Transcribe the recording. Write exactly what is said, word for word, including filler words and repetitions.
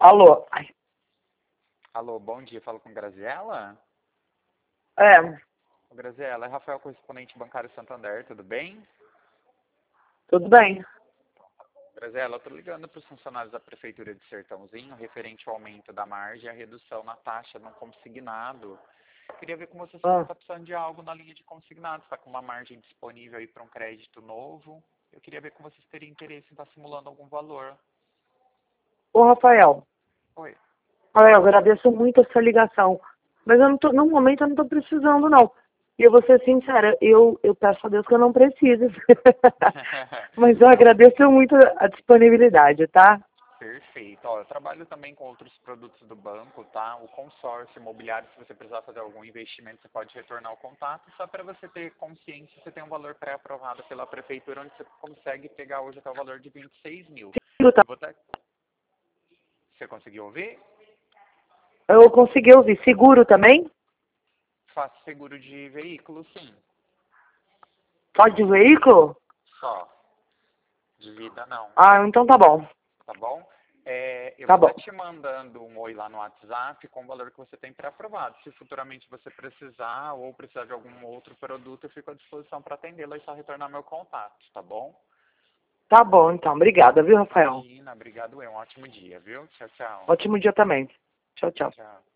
Alô? Ai, Alô, bom dia. Falo com Graziela? É, Ô, Graziela, é Rafael, correspondente bancário Santander, tudo bem? tudo bem. Graziela, eu tô ligando para os funcionários da Prefeitura de Sertãozinho, referente ao aumento da margem e a redução na taxa no consignado. Queria ver com você se você Ah, está precisando de algo na linha de consignado, está com uma margem disponível aí para um crédito novo. Eu queria ver com você se teria interesse em estar simulando algum valor. Ô, Rafael, Oi. Rafael, eu agradeço muito a sua ligação, mas eu não tô, no momento eu não estou precisando, não. E eu vou ser sincera, eu, eu peço a Deus que eu não precise. Mas eu Não, agradeço muito a disponibilidade, tá? perfeito. Ó, eu trabalho também com outros produtos do banco, tá? O consórcio imobiliário, se você precisar fazer algum investimento, você pode retornar o contato. Só para você ter consciência, você tem um valor pré-aprovado pela prefeitura, onde você consegue pegar hoje até o valor de vinte e seis mil. Eu tá- Eu vou até... Você conseguiu ouvir? eu consegui ouvir. Seguro também? Faço seguro de veículo, sim. Só de veículo? Só. De vida, não. Ah, então tá bom. Tá bom? É, eu Tá vou estar bom. te mandando um oi lá no WhatsApp com o valor que você tem pré-aprovado. Se futuramente você precisar ou precisar de algum outro produto, eu fico à disposição para atendê-lo e só retornar meu contato, tá bom? Tá bom, então. Obrigada, viu, Rafael? Imagina, obrigado, eu. Um ótimo dia, viu? Tchau, tchau. Ótimo dia também. Tchau, tchau. Tchau.